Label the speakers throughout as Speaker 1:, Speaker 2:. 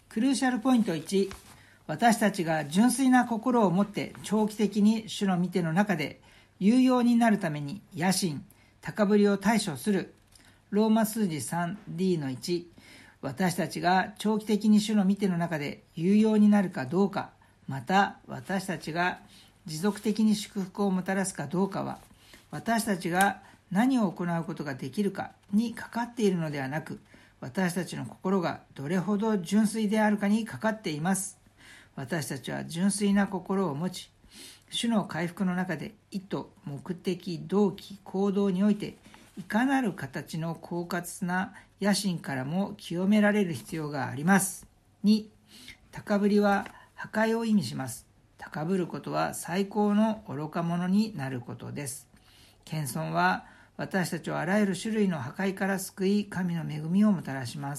Speaker 1: クルーシャルポイント1、私たちが純粋な心を持って長期的に主の御手の中で有用になるために野心、高ぶりを対処する。ローマ数字 3D の1、私たちが長期的に主の御手の中で有用になるかどうか、また私たちが持続的に祝福をもたらすかどうかは、私たちが何を行うことができるかにかかっているのではなく、私たちの心がどれほど純粋であるかにかかっています。私たちは純粋な心を持ち、主の回復の中で意図、目的、動機、行動においていかなる形の狡猾な野心からも清められる必要があります。2、高ぶりは破壊を意味します。高ぶることは最高の愚か者になることです。謙遜は私たちをあらゆる種類の破壊から救い、神の恵みをもたらします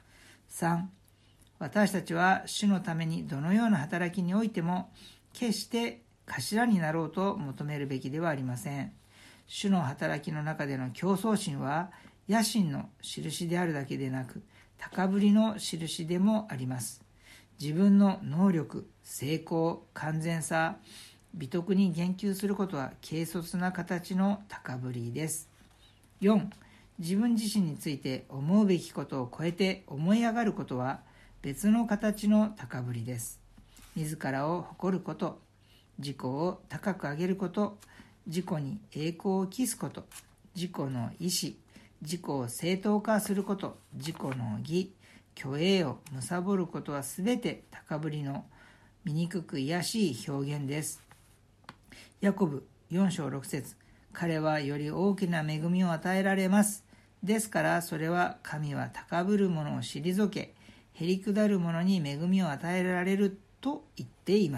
Speaker 1: 。3、私たちは主のためにどのような働きにおいても決して頭になろうと求めるべきではありません。主の働きの中での競争心は野心の印であるだけでなく、高ぶりの印でもあります。自分の能力、成功、完全さ、美徳に言及することは軽率な形の高ぶりです。4、自分自身について思うべきことを超えて思い上がることは別の形の高ぶりです。自らを誇ること、自己を高く上げること、自己に栄光を期すこと、自己の意志、自己を正当化すること、自己の義、虚栄を貪ることはすべて高ぶりの醜く卑しい表現です。ヤコブ4章6節、彼はより大きな恵みを与えられます。ですからそれは神は高ぶる者を退け、へりくだる者に恵みを与えられると言っています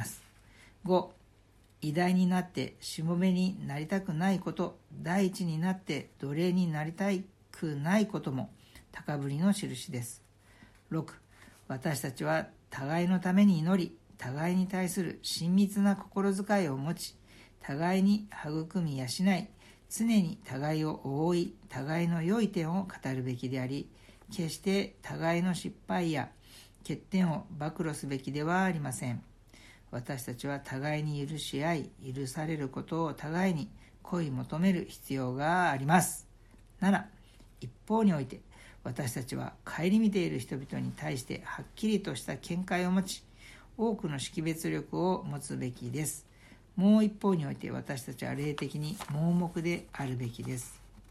Speaker 1: 。5、偉大になってしもべになりたくないこと、第一になって奴隷になりたくないことも高ぶりの印です。6、私たちは互いのために祈り、互いに対する親密な心遣いを持ち、互いに育み養い、常に互いを覆い、互いの良い点を語るべきであり、決して互いの失敗や欠点を暴露すべきではありません。私たちは互いに許し合い、許されることを互いに恋求める必要があります。7、一方において私たちは顧みている人々に対してはっきりとした見解を持ち、多くの識別力を持つべきです。もう一方において私たちは霊的に盲目であるべきです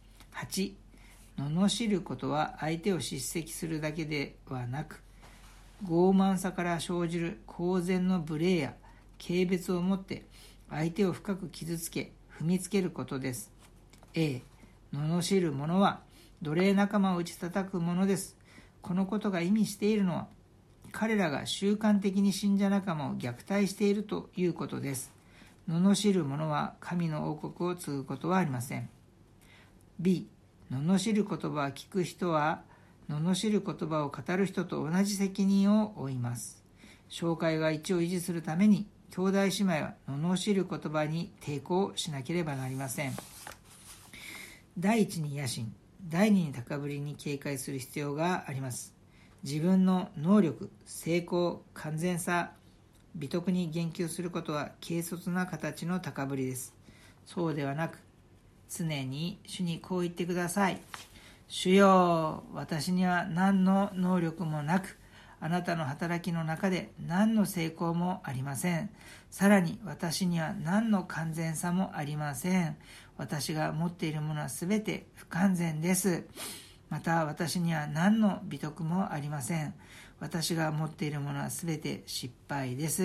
Speaker 1: 。8、罵ることは相手を叱責するだけではなく、傲慢さから生じる公然の無礼や軽蔑をもって相手を深く傷つけ踏みつけることです。罵る者は奴隷仲間を打ち叩くものです。このことが意味しているのは、彼らが習慣的に信者仲間を虐待しているということです。罵る者は神の王国を継ぐことはありません。B、罵る言葉を聞く人は罵る言葉を語る人と同じ責任を負います。教会が一を維持するために、兄弟姉妹は罵る言葉に抵抗しなければなりません。第一に野心、第二に高ぶりに警戒する必要があります。自分の能力、成功、完全さ、美徳に言及することは軽率な形の高ぶりです。そうではなく、常に主にこう言ってください。主よ、私には何の能力もなく、あなたの働きの中で何の成功もありません。さらに私には何の完全さもありません。私が持っているものはすべて不完全です。また私には何の美徳もありません。私が持っているものはすべて失敗です。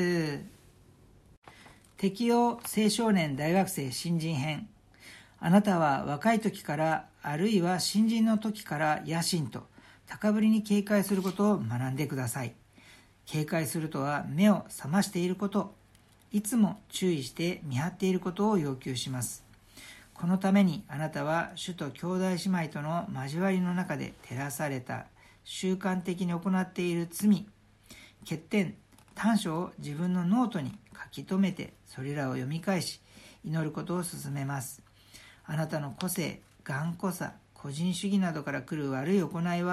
Speaker 1: 適用青少年大学生新人編。あなたは若い時から、あるいは新人の時から野心と高ぶりに警戒することを学んでください。警戒するとは目を覚ましていること、いつも注意して見張っていることを要求します。このためにあなたは主と兄弟姉妹との交わりの中で照らされた習慣的に行っている罪、欠点、短所を自分のノートに書き留めて、それらを読み返し祈ることを勧めます。あなたの個性、頑固さ、個人主義などから来る悪い行いは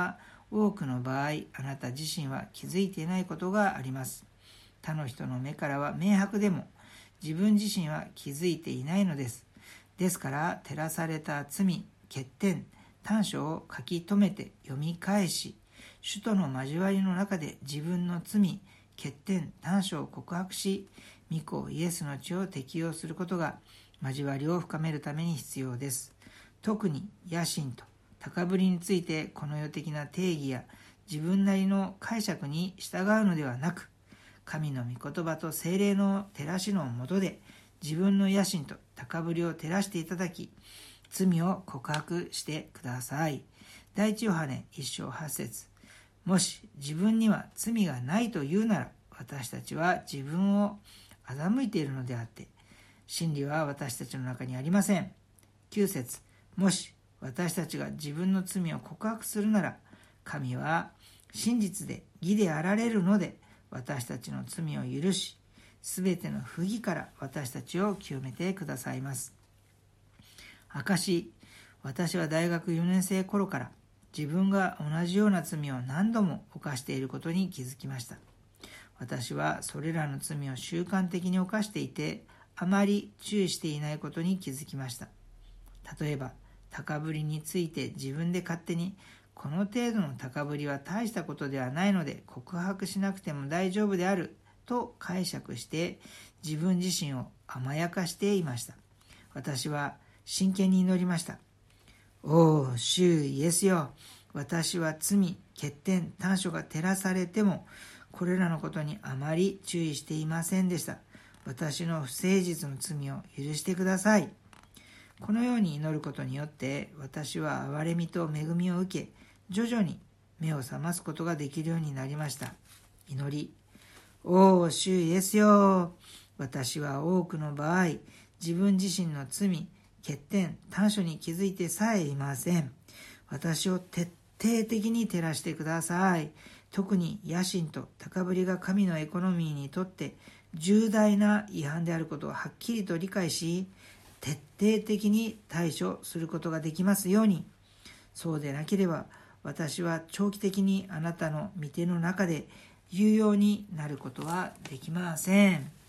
Speaker 1: 多くの場合、あなた自身は気づいていないことがあります。他の人の目からは明白でも、自分自身は気づいていないのです。ですから、照らされた罪、欠点、短所を書き留めて読み返し、主との交わりの中で自分の罪、欠点、短所を告白し、御子イエスの血を適用することが交わりを深めるために必要です。特に野心と高ぶりについてこの世的な定義や自分なりの解釈に従うのではなく、神の御言葉と聖霊の照らしの下で自分の野心と高ぶりを照らしていただき、罪を告白してください。第一ヨハネ1章8節。もし自分には罪がないというなら、私たちは自分を欺いているのであって、真理は私たちの中にありません。9節。もし私たちが自分の罪を告白するなら、神は真実で義であられるので、私たちの罪を許し、すべての不義から私たちを清めてくださいます。証、私は大学4年生頃から自分が同じような罪を何度も犯していることに気づきました。私はそれらの罪を習慣的に犯していて、あまり注意していないことに気づきました。例えば、高ぶりについて自分で勝手に、この程度の高ぶりは大したことではないので告白しなくても大丈夫であると解釈して自分自身を甘やかしていました。私は真剣に祈りました。おお、主イエスよ、私は罪、欠点、短所が照らされてもこれらのことにあまり注意していませんでした。私の不誠実の罪を許してください。このように祈ることによって私は憐れみと恵みを受け、徐々に目を覚ますことができるようになりました。祈り。おお、主イエスよ、私は多くの場合、自分自身の罪、欠点、短所に気づいてさえいません。私を徹底的に照らしてください。特に野心と高ぶりが神のエコノミーにとって重大な違反であることをはっきりと理解し、徹底的に対処することができますように。そうでなければ、私は長期的にあなたの御手の中で有用になることはできません。